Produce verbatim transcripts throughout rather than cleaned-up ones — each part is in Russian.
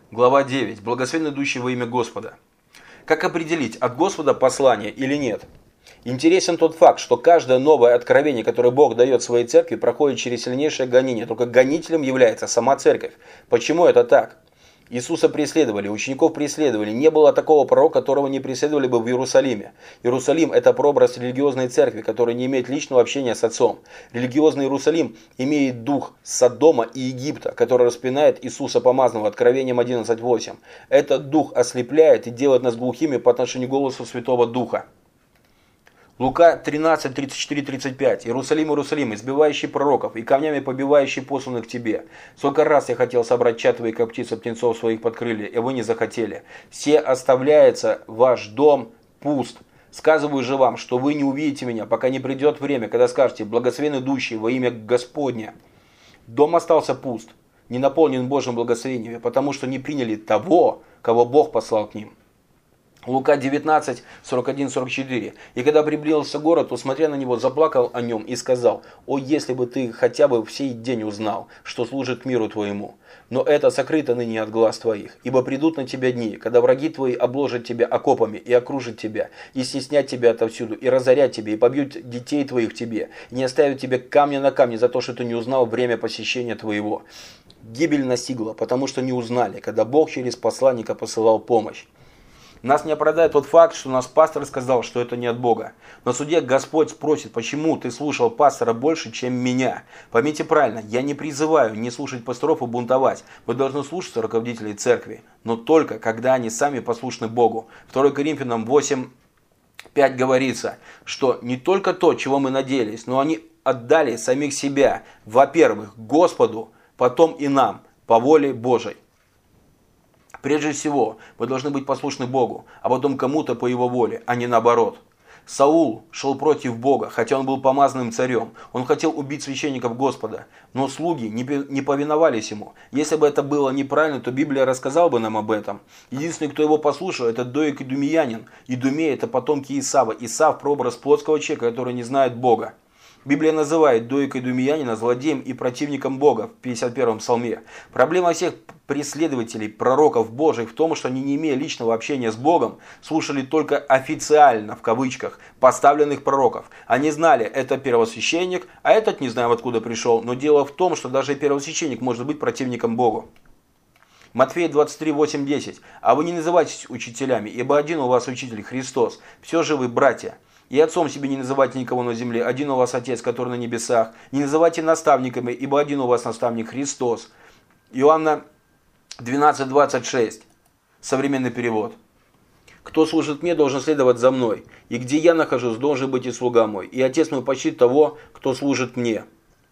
Глава девять. Благословен идущий во имя Господа. Как определить, от Господа послание или нет? Интересен тот факт, что каждое новое откровение, которое Бог дает своей церкви, проходит через сильнейшее гонение. Только гонителем является сама церковь. Почему это так? Иисуса преследовали, учеников преследовали. Не было такого пророка, которого не преследовали бы в Иерусалиме. Иерусалим – это прообраз религиозной церкви, которая не имеет личного общения с Отцом. Религиозный Иерусалим имеет дух Содома и Египта, который распинает Иисуса Помазанного, Откровением одиннадцать восемь. Этот дух ослепляет и делает нас глухими по отношению к голосу Святого Духа. Лука тринадцать, тридцать четыре, тридцать пять. Иерусалим, Иерусалим, избивающий пророков и камнями побивающий посланных тебе. Сколько раз я хотел собрать чатовые, как птица, птенцов своих под крылья, и вы не захотели. Все оставляется ваш дом пуст. Сказываю же вам, что вы не увидите меня, пока не придет время, когда скажете: благословен идущий во имя Господня. Дом остался пуст, не наполнен Божьим благословением, потому что не приняли того, кого Бог послал к ним. Лука девятнадцать, сорок один, сорок четыре. И когда приблизился город, то, смотря на него, заплакал о нем и сказал: «О, если бы ты хотя бы в сей день узнал, что служит миру твоему! Но это сокрыто ныне от глаз твоих, ибо придут на тебя дни, когда враги твои обложат тебя окопами и окружат тебя, и стеснят тебя отовсюду, и разорят тебя, и побьют детей твоих тебе, и не оставят тебе камня на камне за то, что ты не узнал время посещения твоего». Гибель настигла, потому что не узнали, когда Бог через посланника посылал помощь. Нас не оправдает тот факт, что наш пастор сказал, что это не от Бога. На суде Господь спросит: почему ты слушал пастора больше, чем меня? Поймите правильно, я не призываю не слушать пасторов и бунтовать. Вы должны слушаться руководителей церкви, но только когда они сами послушны Богу. второе Коринфянам восемь, пять говорится, что не только то, чего мы надеялись, но они отдали самих себя, во-первых, Господу, потом и нам, по воле Божией. Прежде всего, вы должны быть послушны Богу, а потом кому-то по Его воле, а не наоборот. Саул шел против Бога, хотя он был помазанным царем. Он хотел убить священников Господа, но слуги не повиновались ему. Если бы это было неправильно, то Библия рассказала бы нам об этом. Единственный, кто его послушал, это Доик Идумеянин. Идумея – это потомки Исава. Исав – прообраз плотского человека, который не знает Бога. Библия называет Доика Идумеянина злодеем и противником Бога в пятьдесят первом псалме. Проблема всех преследователей, пророков Божьих в том, что они, не имея личного общения с Богом, слушали только официально, в кавычках, поставленных пророков. Они знали, это первосвященник, а этот не знаем откуда пришел. Но дело в том, что даже первосвященник может быть противником Богу. Матфея двадцать три, восемь, десять. «А вы не называйтесь учителями, ибо один у вас учитель Христос. Все же вы братья. И отцом себе не называйте никого на земле, один у вас Отец, который на небесах. Не называйте наставниками, ибо один у вас наставник Христос». Иоанна двенадцать, двадцать шесть. Современный перевод. «Кто служит мне, должен следовать за мной. И где я нахожусь, должен быть и слуга мой. И Отец мой почтит того, кто служит мне».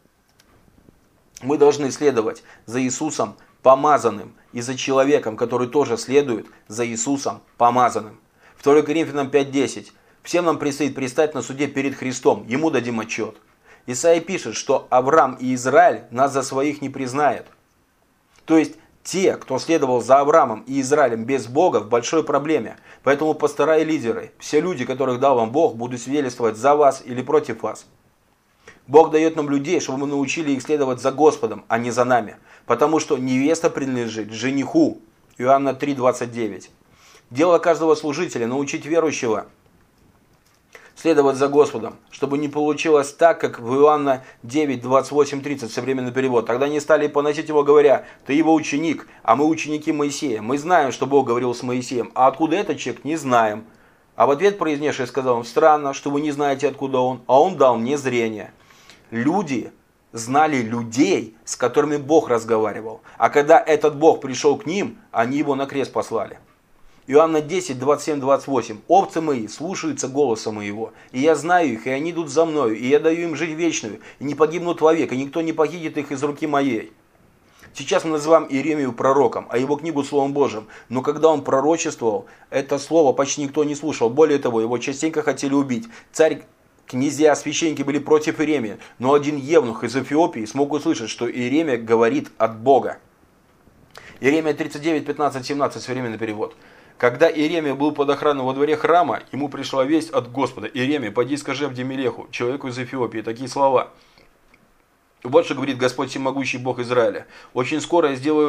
Мы должны следовать за Иисусом помазанным и за человеком, который тоже следует за Иисусом помазанным. второе Коринфянам пять, десять. «Всем нам предстоит предстать на суде перед Христом, ему дадим отчет». Исаия пишет, что Авраам и Израиль нас за своих не признают. То есть те, кто следовал за Авраамом и Израилем без Бога, в большой проблеме. Поэтому пастора и лидеры, все люди, которых дал вам Бог, будут свидетельствовать за вас или против вас. Бог дает нам людей, чтобы мы научили их следовать за Господом, а не за нами. Потому что невеста принадлежит жениху. Иоанна три, двадцать девять. Дело каждого служителя научить верующего следовать за Господом, чтобы не получилось так, как в Иоанна девять, двадцать восемь, тридцать, современный перевод. Тогда они стали поносить его, говоря: «Ты его ученик, а мы ученики Моисея. Мы знаем, что Бог говорил с Моисеем, а откуда этот человек, не знаем». А в ответ произнесший сказал им: «Странно, что вы не знаете, откуда он, а он дал мне зрение». Люди знали людей, с которыми Бог разговаривал. А когда этот Бог пришел к ним, они его на крест послали. Иоанна десять, двадцать семь, двадцать восемь. «Овцы мои слушаются голоса моего, и я знаю их, и они идут за мною, и я даю им жизнь вечную, и не погибнут вовек, и никто не похитит их из руки моей». Сейчас мы называем Иеремию пророком, а его книгу Словом Божьим. Но когда он пророчествовал, это слово почти никто не слушал. Более того, его частенько хотели убить. Царь, князья, священники были против Иеремии, но один евнух из Эфиопии смог услышать, что Иеремия говорит от Бога. Иеремия тридцать девять, пятнадцать, семнадцать, современный перевод. «Когда Иеремия был под охраной во дворе храма, ему пришла весть от Господа: Иеремия, поди скажи Авдемелеху, человеку из Эфиопии, такие слова. Вот что говорит Господь всемогущий Бог Израиля: очень скоро я сделаю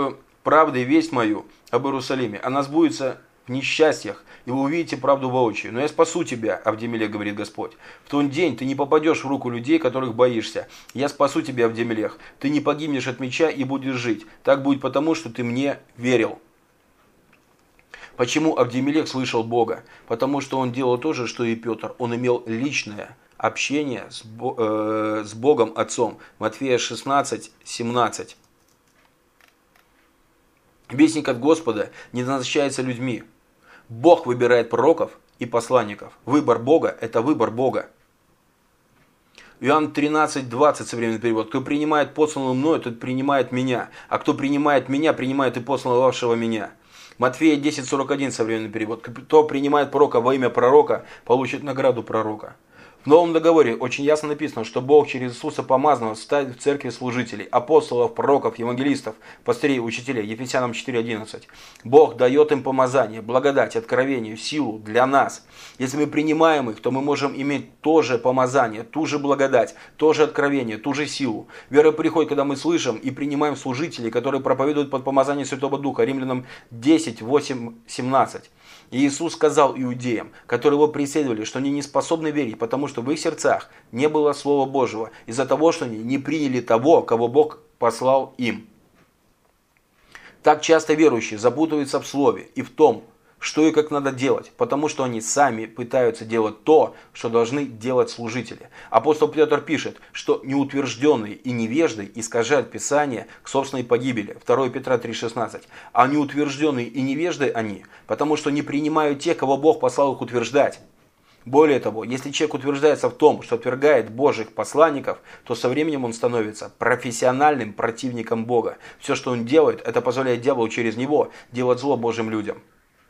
правдой весть мою об Иерусалиме. Она сбудется в несчастьях, и вы увидите правду воочию. Но я спасу тебя, Авдемелех, говорит Господь. В тот день ты не попадешь в руку людей, которых боишься. Я спасу тебя, Авдемелех. Ты не погибнешь от меча и будешь жить. Так будет потому, что ты мне верил. Почему Авдемелех слышал Бога? Потому что он делал то же, что и Петр. Он имел личное общение с, э, с Богом Отцом. Матфея шестнадцать, семнадцать. Вестник от Господа не назначается людьми. Бог выбирает пророков и посланников. Выбор Бога – это выбор Бога. Иоанн тринадцать, двадцать, современный перевод. Кто принимает посланного мною, тот принимает меня. А кто принимает меня, принимает и посланного меня. Матфея десять, сорок один, современный перевод. Кто принимает пророка во имя пророка, получит награду пророка. В Новом договоре очень ясно написано, что Бог через Иисуса Помазанного ставит в церкви служителей, апостолов, пророков, евангелистов, пастырей, учителей. Ефесянам четыре, одиннадцать. Бог дает им помазание, благодать, откровение, силу для нас. Если мы принимаем их, то мы можем иметь то же помазание, ту же благодать, то же откровение, ту же силу. Вера приходит, когда мы слышим и принимаем служителей, которые проповедуют под помазанием Святого Духа. Римлянам десять, восемь, семнадцать. И Иисус сказал иудеям, которые его преследовали, что они не способны верить, потому что в их сердцах не было Слова Божьего, из-за того, что они не приняли того, кого Бог послал им. Так часто верующие запутываются в Слове и в том, что и как надо делать, потому что они сами пытаются делать то, что должны делать служители. Апостол Петр пишет, что неутвержденные и невежды искажают Писание к собственной погибели. второе Петра три, шестнадцать. А неутвержденные и невежды они, потому что не принимают тех, кого Бог послал их утверждать. Более того, если человек утверждается в том, что отвергает Божьих посланников, то со временем он становится профессиональным противником Бога. Все, что он делает, это позволяет дьяволу через него делать зло Божьим людям.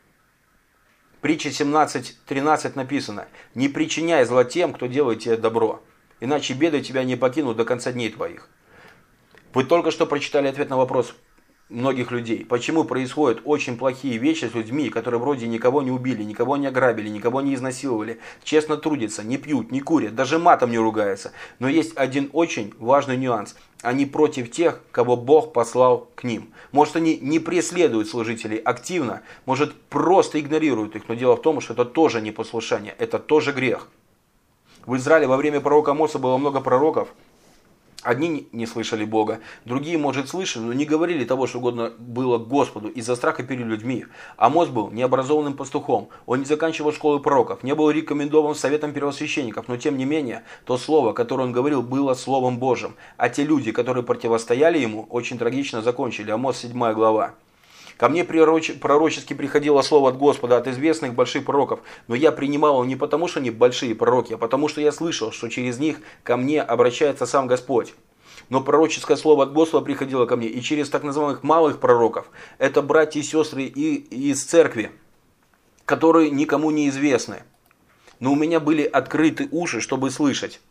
Притча семнадцать, тринадцать написано: «Не причиняй зла тем, кто делает тебе добро, иначе беды тебя не покинут до конца дней твоих». Вы только что прочитали ответ на вопрос многих людей. Почему происходят очень плохие вещи с людьми, которые вроде никого не убили, никого не ограбили, никого не изнасиловали, честно трудятся, не пьют, не курят, даже матом не ругаются. Но есть один очень важный нюанс. Они против тех, кого Бог послал к ним. Может, они не преследуют служителей активно, может, просто игнорируют их. Но дело в том, что это тоже непослушание, это тоже грех. В Израиле во время пророка Амоса было много пророков. Одни не слышали Бога, другие, может, слышали, но не говорили того, что угодно было Господу, из-за страха перед людьми. Амос был необразованным пастухом, он не заканчивал школы пророков, не был рекомендован советом первосвященников, но тем не менее, то слово, которое он говорил, было Словом Божьим. А те люди, которые противостояли ему, очень трагично закончили. Амос седьмая глава. Ко мне пророчески приходило слово от Господа, от известных больших пророков, но я принимал его не потому, что они большие пророки, а потому, что я слышал, что через них ко мне обращается сам Господь. Но пророческое слово от Господа приходило ко мне и через так называемых малых пророков. Это братья и сестры и, и из церкви, которые никому не известны. Но у меня были открыты уши, чтобы слышать.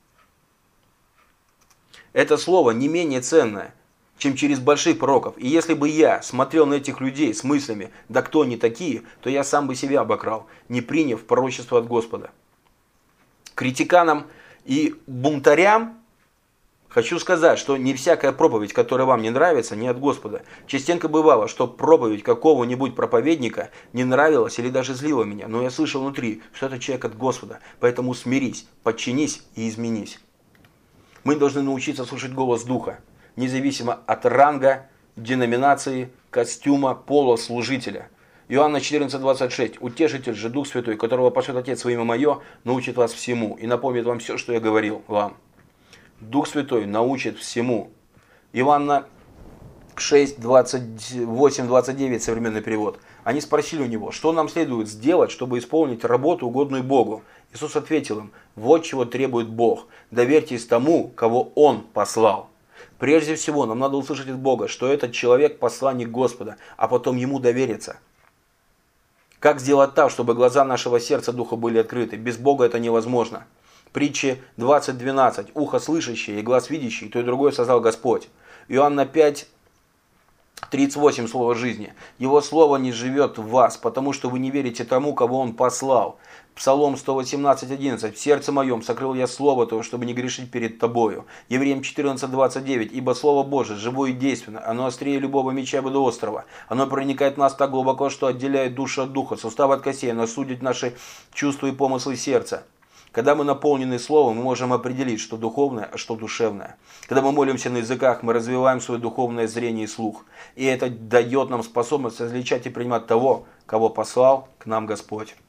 Это слово не менее ценное, чем через больших пророков. И если бы я смотрел на этих людей с мыслями, да кто они такие, то я сам бы себя обокрал, не приняв пророчество от Господа. Критиканам и бунтарям хочу сказать, что не всякая проповедь, которая вам не нравится, не от Господа. Частенько бывало, что проповедь какого-нибудь проповедника не нравилась или даже злила меня, но я слышал внутри, что это человек от Господа. Поэтому смирись, подчинись и изменись. Мы должны научиться слушать голос Духа, независимо от ранга, деноминации, костюма, пола служителя. Иоанна четырнадцать, двадцать шесть. «Утешитель же, Дух Святой, которого пошлет Отец во имя Мое, научит вас всему и напомнит вам все, что я говорил вам». Дух Святой научит всему. Иоанна шесть, двадцать восемь, двадцать девять, современный перевод. Они спросили у него, что нам следует сделать, чтобы исполнить работу, угодную Богу. Иисус ответил им: вот чего требует Бог. Доверьтесь тому, кого Он послал. Прежде всего, нам надо услышать от Бога, что этот человек посланник Господа, а потом ему довериться. Как сделать так, чтобы глаза нашего сердца Духа были открыты? Без Бога это невозможно. Притчи двадцать, двенадцать. «Ухо слышащее и глаз видящий, то и другое создал Господь». Иоанна пять, тридцать восемь слова жизни. Его слово не живет в вас, потому что вы не верите тому, кого он послал. Псалом сто восемнадцать, одиннадцать. «В сердце моем сокрыл я слово Твое, чтобы не грешить перед Тобою». Евреям четырнадцать, двадцать девять. «Ибо Слово Божие живое и действенное, оно острее любого меча водоострого. Оно проникает в нас так глубоко, что отделяет душу от духа, суставы от костей, оно судит наши чувства и помыслы сердца». Когда мы наполнены Словом, мы можем определить, что духовное, а что душевное. Когда мы молимся на языках, мы развиваем свое духовное зрение и слух. И это дает нам способность различать и принимать того, кого послал к нам Господь.